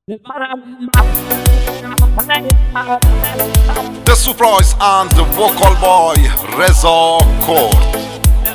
The surprise and the vocal boy رضا کرد.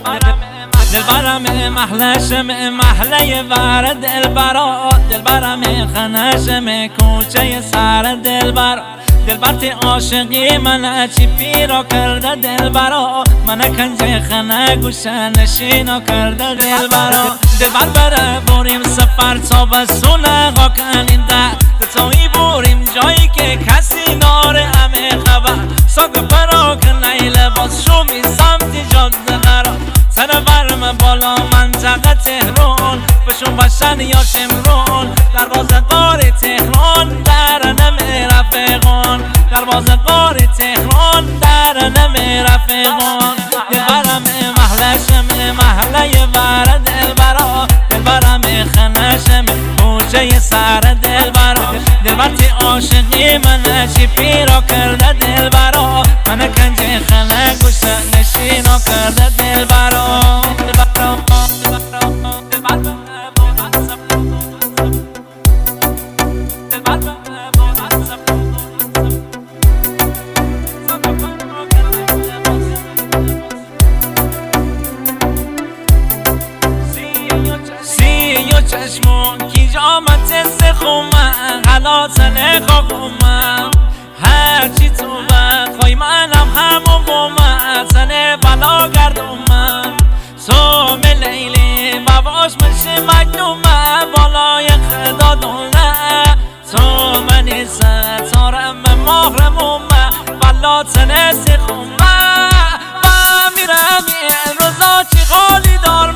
دلبرم محلشم محله ور دلبرا، دلبرم خنشم کوچه سر دلبرا. دلبرت عاشقی من چی پیرا کرده دلبرا، من کنج خنه گوشه نشینا کرده دلبرا. دلبر بره بریم سفر تا بسونه غا کنیم ده تایی بریم جایی که کسی ناره همه خبر. ساق پرا کنه لباس شومی سمت جاده قرار. سر برم بالا منطقه تهران، بشون باشن یا شمران. دروازه‌دار تهران در نمی رفیقان، دروازه‌دار تهران در نمی رفیقان. دلبرم محلشم محله ور دلبرا، دلبرم خنشم کوچه سر دلبرا. دلبرت عاشقی من چی پیرا کرده دلبرا، من کنج خنه گوشه نشینا کرده دلبرا. چشمون کی جامت سخومم غلات نخاکومم، هرچی تو بخوای منم همون بومتنه بلا گردومم. تو لیلی باباش منشی مجنومه بالای خدا دونه، تو منی ستارم محرمومه غلات سخومه. من میرم این روزا چی غالی دارمه،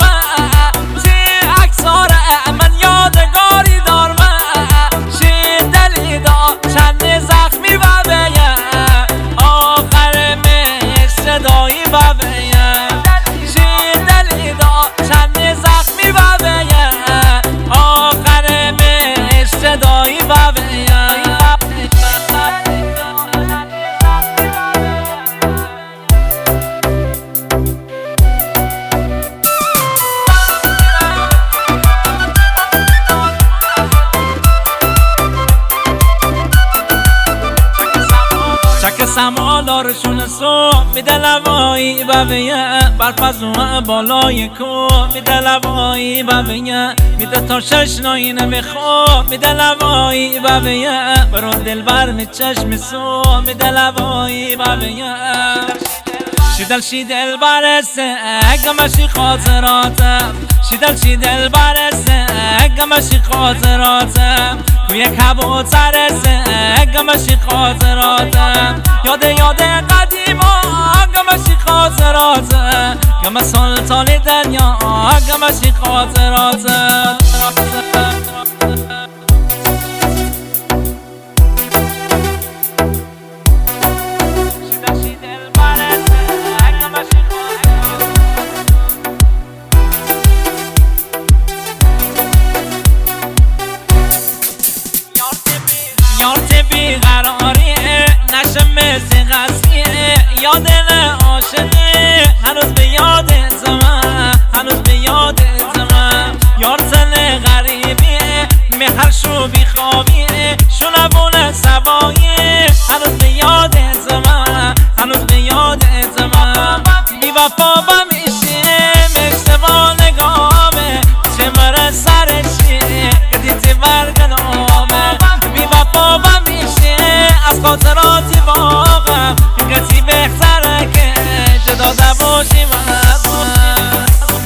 سمالارشون سو میده لوایی ببینه، برپزوه بالای کو میده لوایی ببینه. میده تا ششنایی نمیخوا میده لوایی ببینه، برو دلبر می چشم سو میده لوایی ببینه. شیدل برسه گمشی خاطراتم، شیدل برسه گمشی خاطراتم. کوی کبوتر سه گمشی خاطراتم، یاد قدیما گمشی خاطراتم. گم سلطان دنیا گمشی خاطراتم. یارت بیقراریه نشه مثل قصیه، یادن عاشقه هنوز به یادت من، هنوز به یادت من. یارتن غریبیه مهرشو بیخوابیه، شنبون سواییه هنوز به یادت من، هنوز به یادت من. بی وفا بمیشه مشتبا نگامه، چه مره سرشیه گدیتی برگنامه. بی وفا بمیشه از خاطراتی واقعا، کسی بهتره که جدا نباشیم از من.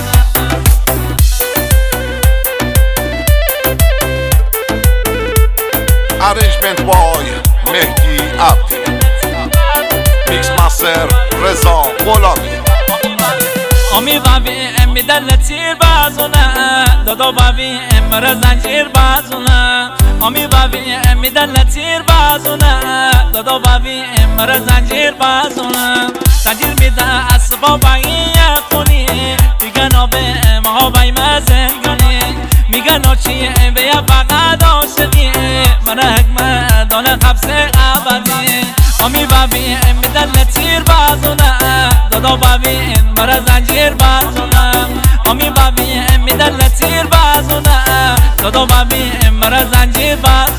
Arrangement boy مهدی عبدی، میکس ماستر رضا غلامی. آمی بابی امی دل تیر بازونه، دادا بابی امر زنجیر بازونه. آمی بابی امی دل تیر بازونه، دادا بابی امر زنجیر بازونه. زنجیر میده اسبابایی خونی، دیگه نابه ما بای مزنگونی. میگه نوچیه به فقط عاشقی، من حکمه دانه قبض ابدی. آمی بابی امی دل تیر بازونه، دادا بابی امر زنجیر بازونه. آمی بابی امی دل تیر بازونه، دادا بابی امر زنجیر بازونه.